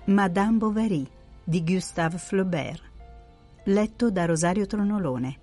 Madame Bovary di Gustave Flaubert, letto da Rosario Tronolone.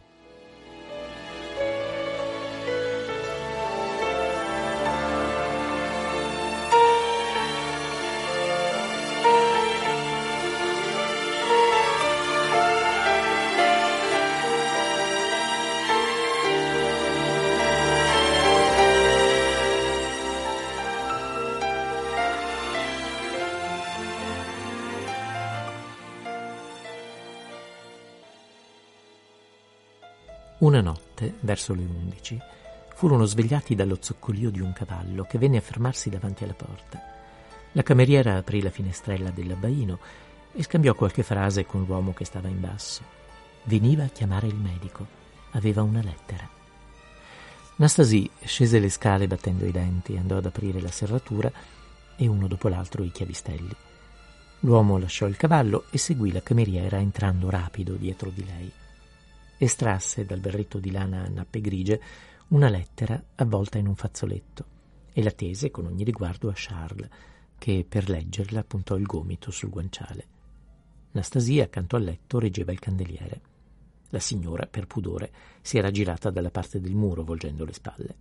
Una notte, verso le 11, furono svegliati dallo zoccolio di un cavallo che venne a fermarsi davanti alla porta. La cameriera aprì la finestrella dell'abbaino e scambiò qualche frase con l'uomo che stava in basso. Veniva a chiamare il medico. Aveva una lettera. Anastasie scese le scale battendo i denti, andò ad aprire la serratura e uno dopo l'altro i chiavistelli. L'uomo lasciò il cavallo e seguì la cameriera entrando rapido dietro di lei. Estrasse dal berretto di lana a nappe grigie una lettera avvolta in un fazzoletto e la tese con ogni riguardo a Charles, che per leggerla puntò il gomito sul guanciale. Anastasie accanto al letto reggeva il candeliere. La signora, per pudore, si era girata dalla parte del muro volgendo le spalle.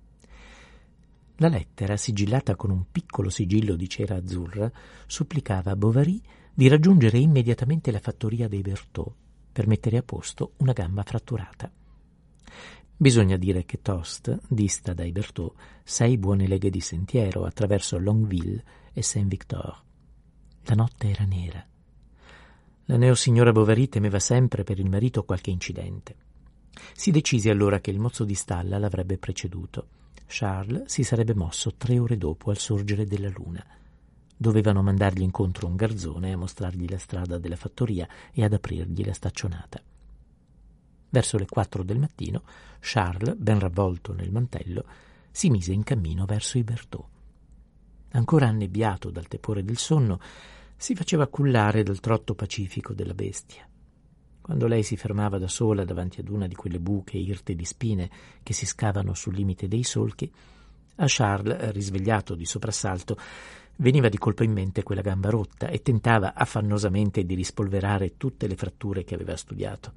La lettera, sigillata con un piccolo sigillo di cera azzurra, supplicava a Bovary di raggiungere immediatamente la fattoria dei Berthaud per mettere a posto una gamba fratturata. Bisogna dire che Tostes dista dai Berthaud 6 buone leghe di sentiero attraverso Longueville e Saint-Victor. La notte era nera. La neosignora Bovary temeva sempre per il marito qualche incidente. Si decise allora che il mozzo di stalla l'avrebbe preceduto. Charles si sarebbe mosso 3 ore dopo al sorgere della luna. Dovevano mandargli incontro un garzone a mostrargli la strada della fattoria e ad aprirgli la staccionata. Verso le 4 del mattino, Charles, ben ravvolto nel mantello, si mise in cammino verso i Berthaud. Ancora annebbiato dal tepore del sonno, si faceva cullare dal trotto pacifico della bestia. Quando lei si fermava da sola davanti ad una di quelle buche irte di spine che si scavano sul limite dei solchi, a Charles, risvegliato di soprassalto, veniva di colpo in mente quella gamba rotta e tentava affannosamente di rispolverare tutte le fratture che aveva studiato.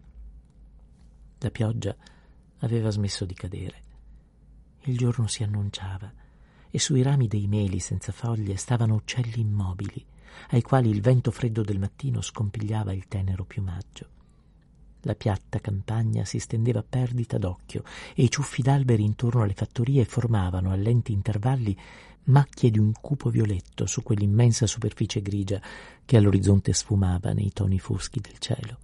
La pioggia aveva smesso di cadere. Il giorno si annunciava e sui rami dei meli senza foglie stavano uccelli immobili, ai quali il vento freddo del mattino scompigliava il tenero piumaggio. La piatta campagna si stendeva a perdita d'occhio e i ciuffi d'alberi intorno alle fattorie formavano a lenti intervalli macchie di un cupo violetto su quell'immensa superficie grigia che all'orizzonte sfumava nei toni foschi del cielo.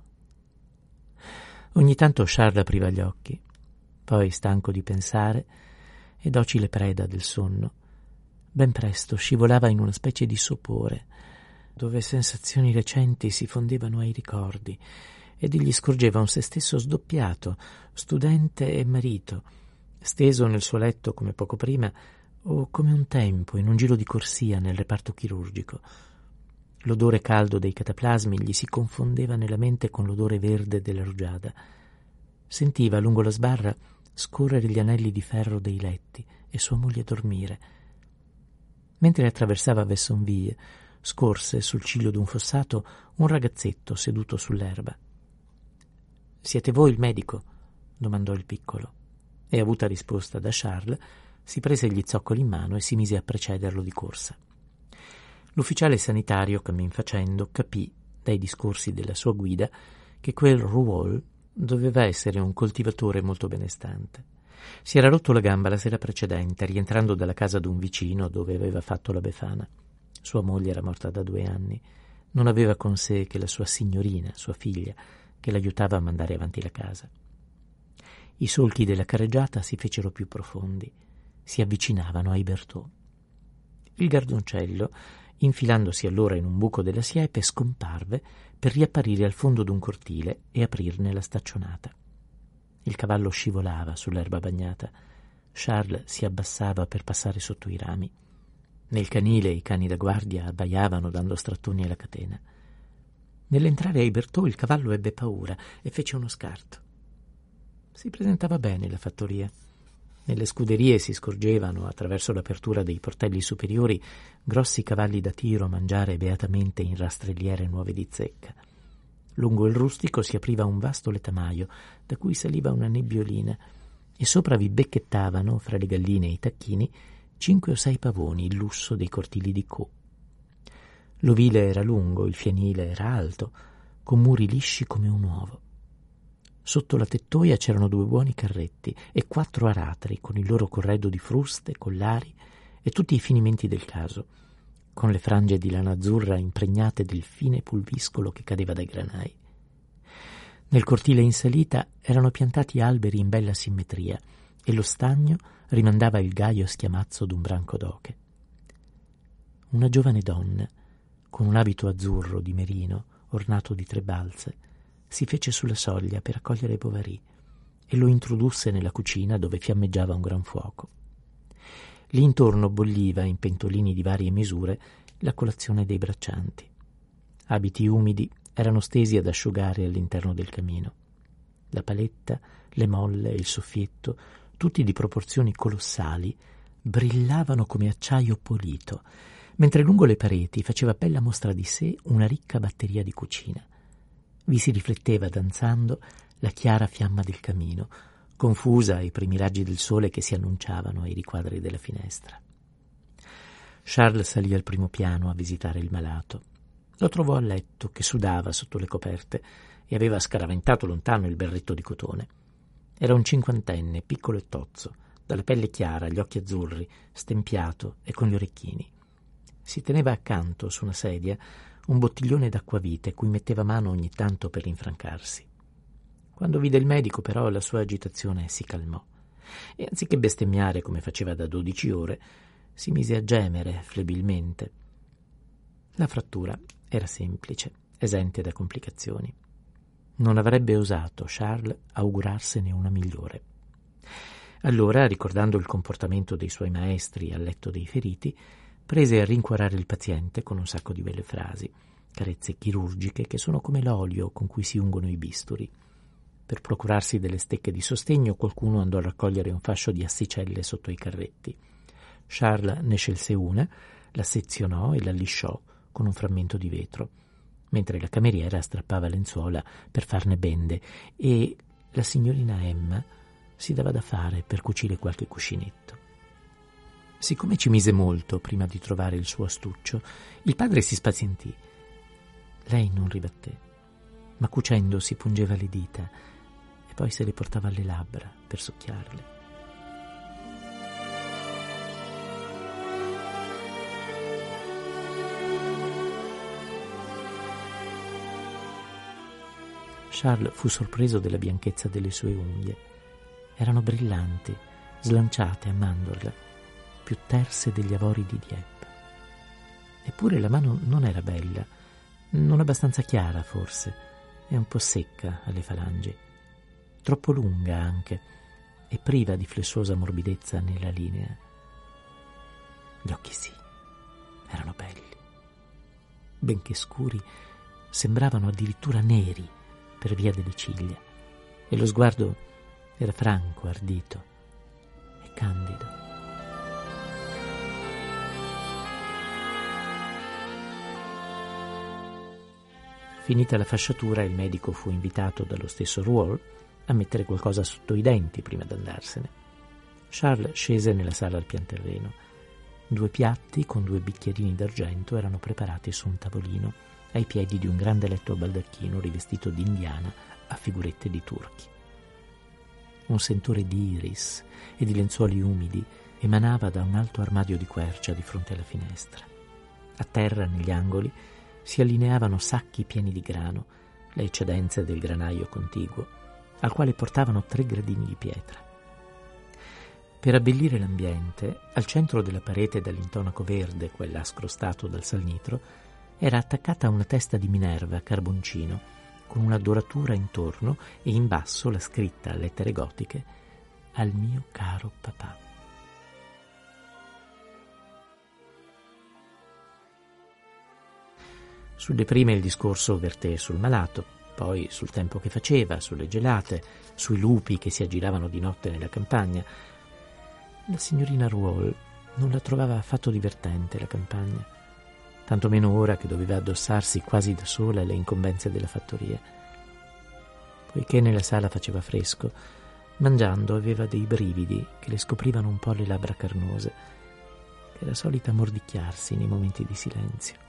Ogni tanto Charles apriva gli occhi, poi, stanco di pensare e docile preda del sonno, ben presto scivolava in una specie di sopore, dove sensazioni recenti si fondevano ai ricordi, ed egli scorgeva un se stesso sdoppiato, studente e marito, steso nel suo letto come poco prima, o come un tempo in un giro di corsia nel reparto chirurgico. L'odore caldo dei cataplasmi gli si confondeva nella mente con l'odore verde della rugiada. Sentiva lungo la sbarra scorrere gli anelli di ferro dei letti e sua moglie dormire. Mentre attraversava Vaissonville, scorse sul ciglio d'un fossato un ragazzetto seduto sull'erba. «Siete voi il medico?» domandò il piccolo, e avuta risposta da Charles si prese gli zoccoli in mano e si mise a precederlo di corsa. L'ufficiale sanitario, cammin facendo, capì dai discorsi della sua guida che quel Rouault doveva essere un coltivatore molto benestante. Si era rotto la gamba la sera precedente, rientrando dalla casa d'un vicino dove aveva fatto la befana. Sua moglie era morta da 2 anni. Non aveva con sé che la sua signorina, sua figlia, che l'aiutava a mandare avanti la casa. I solchi della carreggiata si fecero più profondi, si avvicinavano ai Berthaud. Il gardoncello, infilandosi allora in un buco della siepe, scomparve per riapparire al fondo d'un cortile e aprirne la staccionata. Il cavallo scivolava sull'erba bagnata. Charles si abbassava per passare sotto i rami. Nel canile i cani da guardia abbaiavano dando strattoni alla catena. Nell'entrare ai Berthaud il cavallo ebbe paura e fece uno scarto. Si presentava bene la fattoria. Nelle scuderie si scorgevano, attraverso l'apertura dei portelli superiori, grossi cavalli da tiro mangiare beatamente in rastrelliere nuove di zecca. Lungo il rustico si apriva un vasto letamaio, da cui saliva una nebbiolina, e sopra vi becchettavano, fra le galline e i tacchini, 5 o 6 pavoni, il lusso dei cortili di Co. L'ovile era lungo, il fienile era alto, con muri lisci come un uovo. Sotto la tettoia c'erano 2 buoni carretti e 4 aratri, con il loro corredo di fruste, collari e tutti i finimenti del caso, con le frange di lana azzurra impregnate del fine pulviscolo che cadeva dai granai. Nel cortile in salita erano piantati alberi in bella simmetria e lo stagno rimandava il gaio schiamazzo d'un branco d'oche. Una giovane donna, con un abito azzurro di merino ornato di 3 balze, si fece sulla soglia per accogliere Bovary e lo introdusse nella cucina dove fiammeggiava un gran fuoco. Lì intorno bolliva, in pentolini di varie misure, la colazione dei braccianti. Abiti umidi erano stesi ad asciugare all'interno del camino. La paletta, le molle e il soffietto, tutti di proporzioni colossali, brillavano come acciaio pulito, mentre lungo le pareti faceva bella mostra di sé una ricca batteria di cucina. Vi si rifletteva, danzando, la chiara fiamma del camino, confusa ai primi raggi del sole che si annunciavano ai riquadri della finestra. Charles salì al primo piano a visitare il malato. Lo trovò a letto, che sudava sotto le coperte e aveva scaraventato lontano il berretto di cotone. Era un 50enne, piccolo e tozzo, dalla pelle chiara, gli occhi azzurri, stempiato e con gli orecchini. Si teneva accanto, su una sedia, un bottiglione d'acquavite cui metteva mano ogni tanto per rinfrancarsi. Quando vide il medico, però, la sua agitazione si calmò e, anziché bestemmiare come faceva da 12 ore, si mise a gemere flebilmente. La frattura era semplice, esente da complicazioni. Non avrebbe osato Charles augurarsene una migliore. Allora, ricordando il comportamento dei suoi maestri al letto dei feriti, prese a rincuorare il paziente con un sacco di belle frasi, carezze chirurgiche che sono come l'olio con cui si ungono i bisturi. Per procurarsi delle stecche di sostegno, qualcuno andò a raccogliere un fascio di assicelle sotto i carretti. Charles ne scelse una, la sezionò e la lisciò con un frammento di vetro, mentre la cameriera strappava lenzuola per farne bende e la signorina Emma si dava da fare per cucire qualche cuscinetto. Siccome ci mise molto prima di trovare il suo astuccio, il padre si spazientì. Lei non ribatté, ma cucendo si pungeva le dita e poi se le portava alle labbra per succhiarle. Charles fu sorpreso della bianchezza delle sue unghie. Erano brillanti, slanciate a mandorla, più terse degli avori di Dieppe. Eppure la mano non era bella, non abbastanza chiara forse, e un po' secca alle falangi, troppo lunga anche, e priva di flessuosa morbidezza nella linea. Gli occhi sì, erano belli. Benché scuri, sembravano addirittura neri per via delle ciglia, e lo sguardo era franco, ardito e candido. Finita la fasciatura, il medico fu invitato dallo stesso Rouault a mettere qualcosa sotto i denti prima d'andarsene. Charles scese nella sala al pian terreno. 2 piatti con 2 bicchierini d'argento erano preparati su un tavolino ai piedi di un grande letto a baldacchino rivestito di indiana a figurette di turchi. Un sentore di iris e di lenzuoli umidi emanava da un alto armadio di quercia di fronte alla finestra. A terra, negli angoli, si allineavano sacchi pieni di grano, le eccedenze del granaio contiguo, al quale portavano 3 gradini di pietra. Per abbellire l'ambiente, al centro della parete dall'intonaco verde, quella scrostato dal salnitro, era attaccata una testa di Minerva carboncino, con una doratura intorno e in basso la scritta a lettere gotiche «Al mio caro papà». Sulle prime il discorso verté sul malato, poi sul tempo che faceva, sulle gelate, sui lupi che si aggiravano di notte nella campagna. La signorina Rouault non la trovava affatto divertente la campagna, tantomeno ora che doveva addossarsi quasi da sola le incombenze della fattoria. Poiché nella sala faceva fresco, mangiando aveva dei brividi che le scoprivano un po' le labbra carnose, che era solita mordicchiarsi nei momenti di silenzio.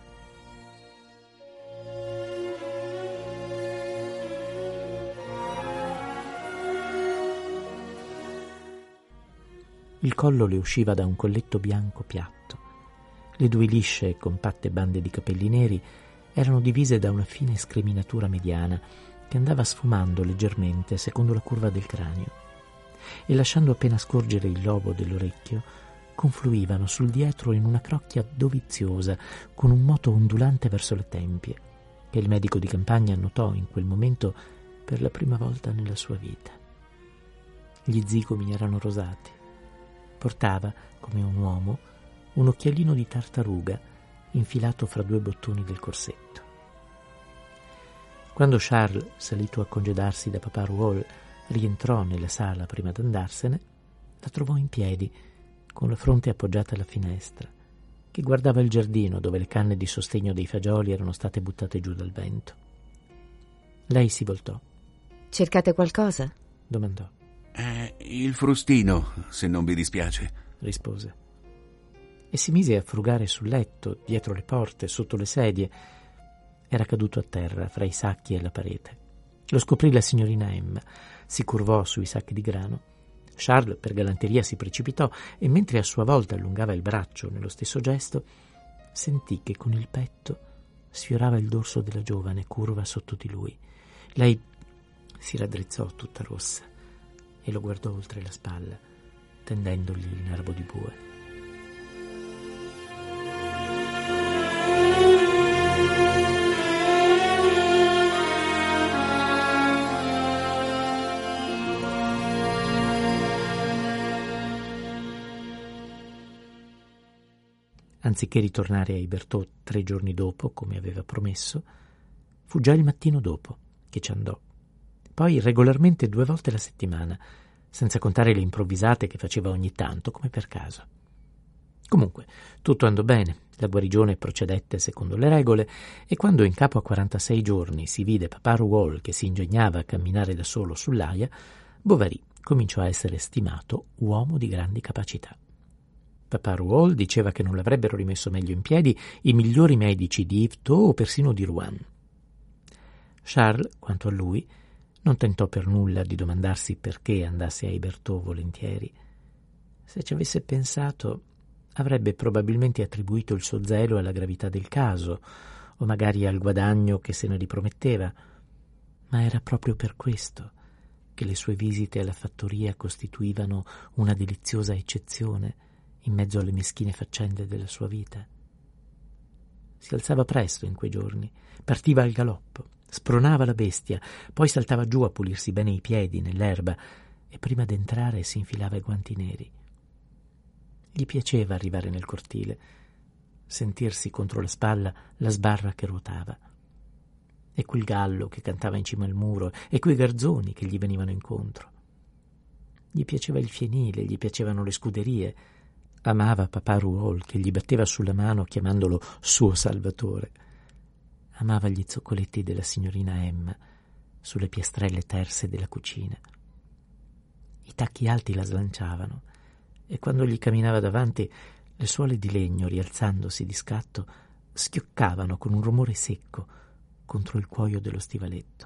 Il collo le usciva da un colletto bianco piatto. Le due lisce e compatte bande di capelli neri erano divise da una fine scriminatura mediana che andava sfumando leggermente secondo la curva del cranio e, lasciando appena scorgere il lobo dell'orecchio, confluivano sul dietro in una crocchia doviziosa con un moto ondulante verso le tempie, che il medico di campagna notò in quel momento per la prima volta nella sua vita. Gli zigomi erano rosati. Portava, come un uomo, un occhialino di tartaruga infilato fra due bottoni del corsetto. Quando Charles, salito a congedarsi da papà Rouault, rientrò nella sala prima d'andarsene, la trovò in piedi, con la fronte appoggiata alla finestra, che guardava il giardino dove le canne di sostegno dei fagioli erano state buttate giù dal vento. Lei si voltò. «Cercate qualcosa?» domandò. Il frustino, se non vi dispiace», rispose. E si mise a frugare sul letto, dietro le porte, sotto le sedie. Era caduto a terra, fra i sacchi e la parete. Lo scoprì la signorina Emma. Si curvò sui sacchi di grano. Charles, per galanteria, si precipitò e, mentre a sua volta allungava il braccio nello stesso gesto, sentì che con il petto sfiorava il dorso della giovane curva sotto di lui. Lei si raddrizzò tutta rossa e lo guardò oltre la spalla, tendendogli il nervo di bue. Anziché ritornare ai Bertaux 3 giorni dopo, come aveva promesso, fu già il mattino dopo che ci andò. Poi regolarmente 2 volte alla settimana, senza contare le improvvisate che faceva ogni tanto, come per caso. Comunque, tutto andò bene, la guarigione procedette secondo le regole e quando in capo a 46 giorni si vide papà Rouault che si ingegnava a camminare da solo sull'aia, Bovary cominciò a essere stimato uomo di grandi capacità. Papà Rouault diceva che non l'avrebbero rimesso meglio in piedi i migliori medici di Yvetot o persino di Rouen. Charles, quanto a lui, non tentò per nulla di domandarsi perché andasse ai Bertaux volentieri. Se ci avesse pensato, avrebbe probabilmente attribuito il suo zelo alla gravità del caso, o magari al guadagno che se ne riprometteva, ma era proprio per questo che le sue visite alla fattoria costituivano una deliziosa eccezione in mezzo alle meschine faccende della sua vita. Si alzava presto in quei giorni, partiva al galoppo, spronava la bestia, poi saltava giù a pulirsi bene i piedi nell'erba e prima d'entrare si infilava i guanti neri. Gli piaceva arrivare nel cortile, sentirsi contro la spalla la sbarra che ruotava, e quel gallo che cantava in cima al muro, e quei garzoni che gli venivano incontro. Gli piaceva il fienile, gli piacevano le scuderie. Amava papà Rouault che gli batteva sulla mano chiamandolo suo salvatore. Amava gli zoccoletti della signorina Emma sulle piastrelle terse della cucina. I tacchi alti la slanciavano e quando gli camminava davanti le suole di legno, rialzandosi di scatto, schioccavano con un rumore secco contro il cuoio dello stivaletto.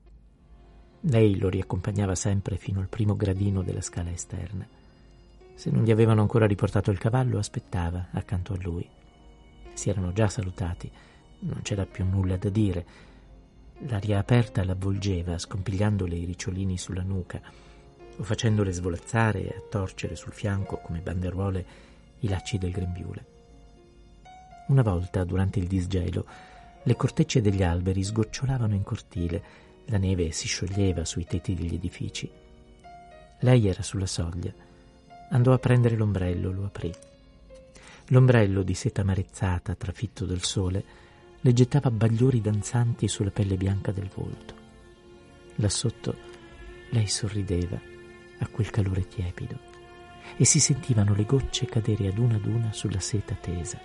Lei lo riaccompagnava sempre fino al primo gradino della scala esterna. Se non gli avevano ancora riportato il cavallo, aspettava accanto a lui. Si erano già salutati, non c'era più nulla da dire. L'aria aperta l'avvolgeva, scompigliandole i ricciolini sulla nuca o facendole svolazzare e attorcere sul fianco come banderuole i lacci del grembiule. Una volta, durante il disgelo, le cortecce degli alberi sgocciolavano in cortile, la neve si scioglieva sui tetti degli edifici. Lei era sulla soglia. Andò a prendere l'ombrello, lo aprì. L'ombrello di seta amarezzata, trafitto dal sole, le gettava bagliori danzanti sulla pelle bianca del volto. Là sotto lei sorrideva a quel calore tiepido. e si sentivano le gocce cadere ad una sulla seta tesa.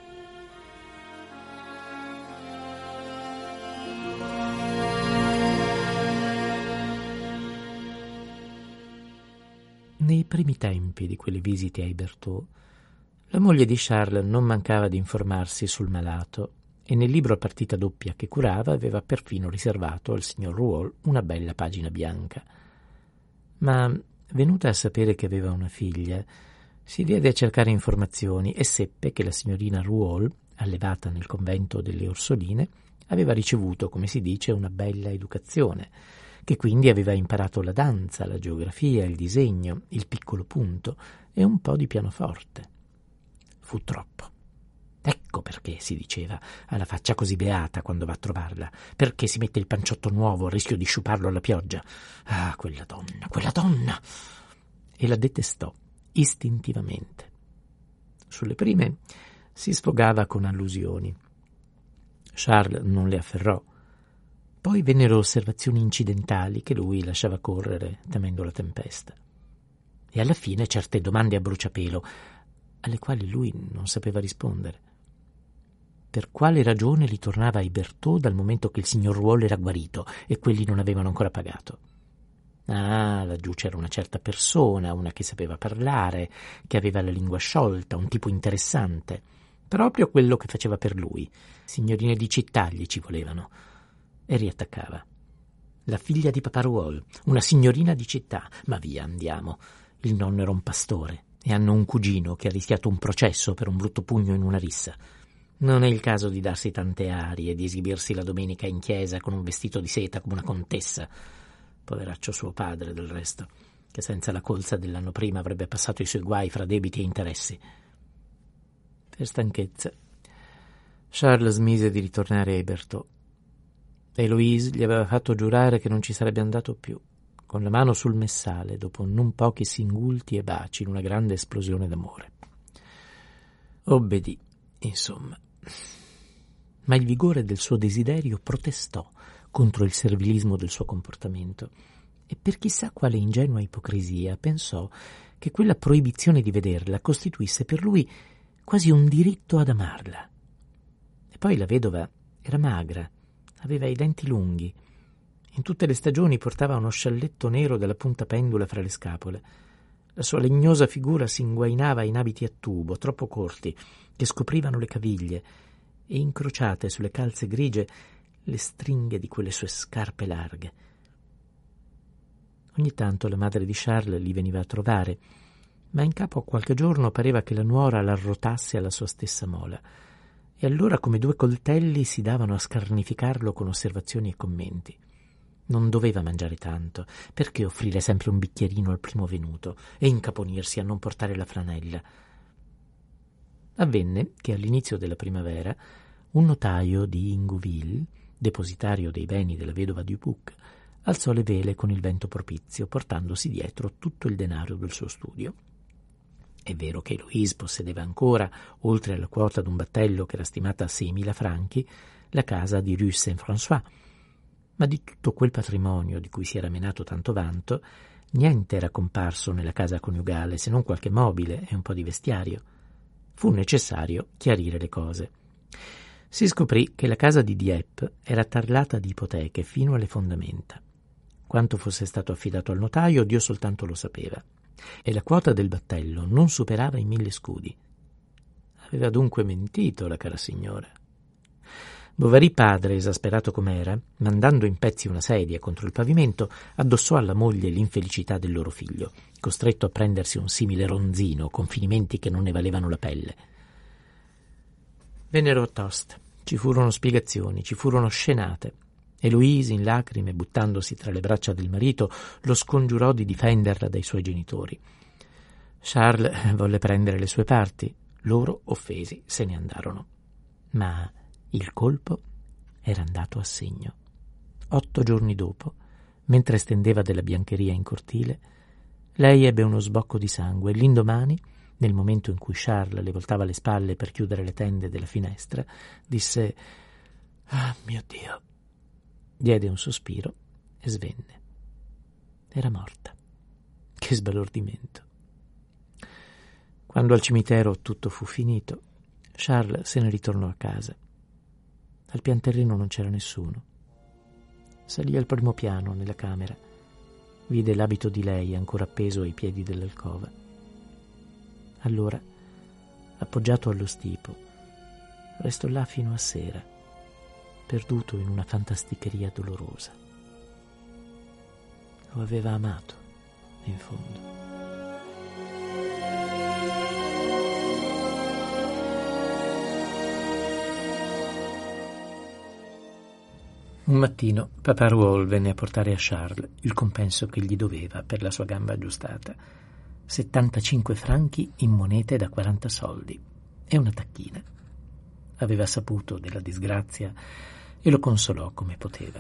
Nei primi tempi di quelle visite ai Bertaux, la moglie di Charles non mancava di informarsi sul malato e nel libro a partita doppia che curava aveva perfino riservato al signor Rouault una bella pagina bianca. Ma, venuta a sapere che aveva una figlia, si diede a cercare informazioni e seppe che la signorina Rouault, allevata nel convento delle Orsoline, aveva ricevuto, come si dice, una bella educazione, che quindi aveva imparato la danza, la geografia, il disegno, il piccolo punto e un po' di pianoforte. Fu troppo. Ecco perché, si diceva, ha la faccia così beata quando va a trovarla, perché si mette il panciotto nuovo a rischio di sciuparlo alla pioggia. Ah, quella donna, quella donna! E la detestò, istintivamente. Sulle prime si sfogava con allusioni. Charles non le afferrò. Poi vennero osservazioni incidentali che lui lasciava correre, temendo la tempesta. E alla fine certe domande a bruciapelo, alle quali lui non sapeva rispondere. Per quale ragione ritornava ai Bertaux dal momento che il signor Rouault era guarito e quelli non avevano ancora pagato? Ah, laggiù c'era una certa persona, una che sapeva parlare, che aveva la lingua sciolta, un tipo interessante. Proprio quello che faceva per lui. Signorine di città gli ci volevano. E riattaccava. La figlia di Papa Rouault, una signorina di città. Ma via, andiamo. Il nonno era un pastore e hanno un cugino che ha rischiato un processo per un brutto pugno in una rissa. Non è il caso di darsi tante arie e di esibirsi la domenica in chiesa con un vestito di seta come una contessa. Poveraccio suo padre, del resto, che senza la colza dell'anno prima avrebbe passato i suoi guai fra debiti e interessi. Per stanchezza, Charles smise di ritornare ai Bertaux. Eloise gli aveva fatto giurare che non ci sarebbe andato più, con la mano sul messale, dopo non pochi singulti e baci in una grande esplosione d'amore. Obbedì, insomma. Ma il vigore del suo desiderio protestò contro il servilismo del suo comportamento e per chissà quale ingenua ipocrisia pensò che quella proibizione di vederla costituisse per lui quasi un diritto ad amarla. E poi la vedova era magra, aveva i denti lunghi, in tutte le stagioni portava uno scialletto nero dalla punta pendula fra le scapole. La sua legnosa figura si inguainava in abiti a tubo, troppo corti, che scoprivano le caviglie, e incrociate sulle calze grigie le stringhe di quelle sue scarpe larghe. Ogni tanto la madre di Charles li veniva a trovare, ma in capo a qualche giorno pareva che la nuora l'arrotasse alla sua stessa mola, e allora come due coltelli si davano a scarnificarlo con osservazioni e commenti. Non doveva mangiare tanto, perché offrire sempre un bicchierino al primo venuto e incaponirsi a non portare la franella. Avvenne che all'inizio della primavera un notaio di Ingouville, depositario dei beni della vedova Dupuc, alzò le vele con il vento propizio, portandosi dietro tutto il denaro del suo studio. È vero che Eloise possedeva ancora, oltre alla quota d'un battello che era stimata a 6.000 franchi, la casa di Rue Saint-François, ma di tutto quel patrimonio di cui si era menato tanto vanto, niente era comparso nella casa coniugale se non qualche mobile e un po' di vestiario. Fu necessario chiarire le cose. Si scoprì che la casa di Dieppe era tarlata di ipoteche fino alle fondamenta. Quanto fosse stato affidato al notaio, Dio soltanto lo sapeva, e la quota del battello non superava i 1.000 scudi. Aveva dunque mentito la cara signora. Bovary padre, esasperato com'era, mandando in pezzi una sedia contro il pavimento, addossò alla moglie l'infelicità del loro figlio, costretto a prendersi un simile ronzino con finimenti che non ne valevano la pelle. Vennero a tost, ci furono spiegazioni, ci furono scenate. Eloise, in lacrime, buttandosi tra le braccia del marito, lo scongiurò di difenderla dai suoi genitori. Charles volle prendere le sue parti, loro, offesi, se ne andarono. Ma il colpo era andato a segno. 8 giorni dopo, mentre stendeva della biancheria in cortile, lei ebbe uno sbocco di sangue e l'indomani, nel momento in cui Charles le voltava le spalle per chiudere le tende della finestra, disse «Ah, mio Dio!» Diede un sospiro e svenne. Era morta. Che sbalordimento! Quando al cimitero tutto fu finito, Charles se ne ritornò a casa. Al pian terreno non c'era nessuno. Salì al primo piano, nella camera. Vide l'abito di lei ancora appeso ai piedi dell'alcova. Allora, appoggiato allo stipo, restò là fino a sera, perduto in una fantasticheria dolorosa. Lo aveva amato, in fondo. Un mattino papà Rouault venne a portare a Charles il compenso che gli doveva per la sua gamba aggiustata, 75 franchi in monete da 40 soldi e una tacchina. Aveva saputo della disgrazia e lo consolò come poteva.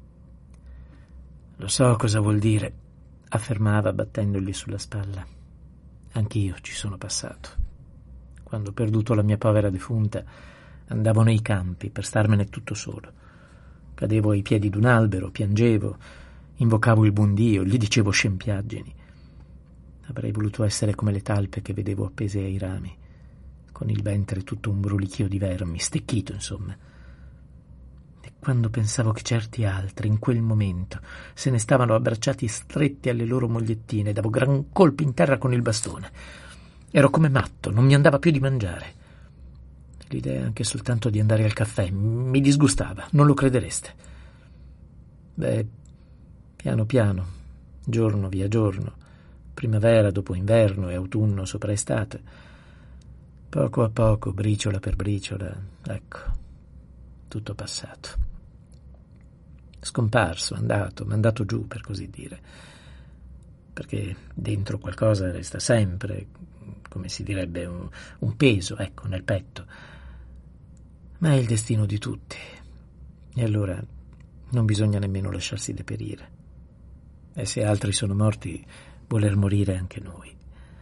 «Lo so cosa vuol dire», affermava battendogli sulla spalla. «Anch'io ci sono passato. Quando ho perduto la mia povera defunta, andavo nei campi per starmene tutto solo. Cadevo ai piedi d'un albero, piangevo, invocavo il buon Dio, gli dicevo scempiaggini. Avrei voluto essere come le talpe che vedevo appese ai rami, con il ventre tutto un brulichio di vermi, stecchito, insomma. E quando pensavo che certi altri, in quel momento, se ne stavano abbracciati stretti alle loro mogliettine, davo gran colpi in terra con il bastone. Ero come matto, non mi andava più di mangiare. L'idea anche soltanto di andare al caffè mi disgustava, non lo credereste. Beh, piano piano, giorno via giorno, primavera dopo inverno e autunno sopra estate, poco a poco, briciola per briciola, ecco, tutto passato. Scomparso, andato, mandato giù, per così dire. Perché dentro qualcosa resta sempre, come si direbbe, un peso, ecco, nel petto. Ma è il destino di tutti, e allora non bisogna nemmeno lasciarsi deperire. E se altri sono morti, voler morire anche noi.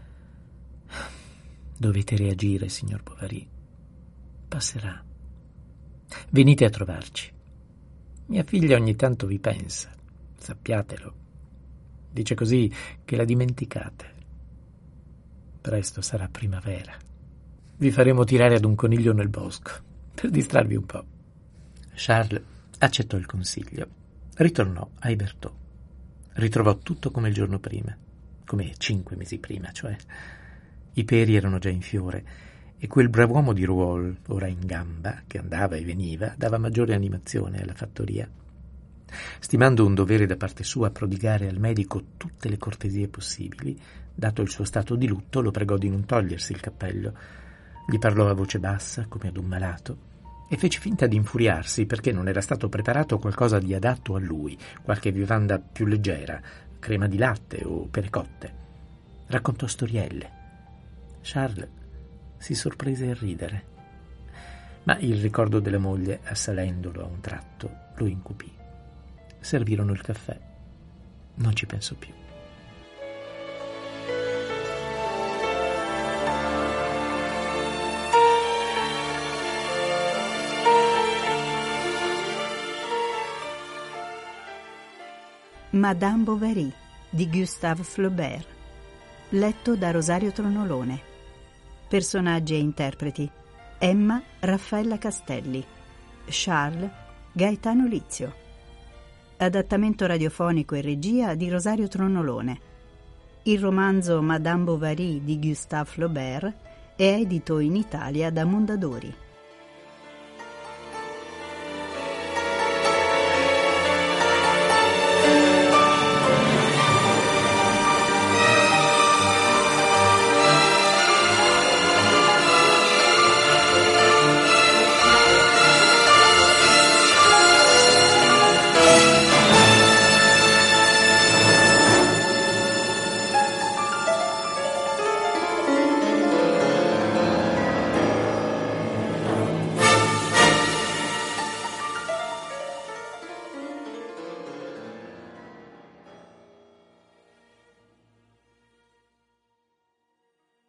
Dovete reagire, signor Bovary. Passerà. Venite a trovarci. Mia figlia ogni tanto vi pensa, sappiatelo. Dice così che la dimenticate. Presto sarà primavera. Vi faremo tirare ad un coniglio nel bosco, per distrarvi un po'. Charles accettò il consiglio. Ritornò a Ibertaux. Ritrovò tutto come il giorno prima, come 5 mesi prima, cioè. I peri erano già in fiore e quel brav'uomo di Rouault, ora in gamba, che andava e veniva, dava maggiore animazione alla fattoria. Stimando un dovere da parte sua prodigare al medico tutte le cortesie possibili, dato il suo stato di lutto, lo pregò di non togliersi il cappello. Gli parlò a voce bassa, come ad un malato, e fece finta di infuriarsi perché non era stato preparato qualcosa di adatto a lui, qualche vivanda più leggera, crema di latte o pere cotte. Raccontò storielle. Charles si sorprese a ridere, ma il ricordo della moglie, assalendolo a un tratto, lo incupì. Servirono il caffè. Non ci pensò più. Madame Bovary di Gustave Flaubert, letto da Rosario Tronolone. Personaggi e interpreti: Emma Raffaella Castelli, Charles Gaetano Lizio. Adattamento radiofonico e regia di Rosario Tronolone. Il romanzo Madame Bovary di Gustave Flaubert è edito in Italia da Mondadori.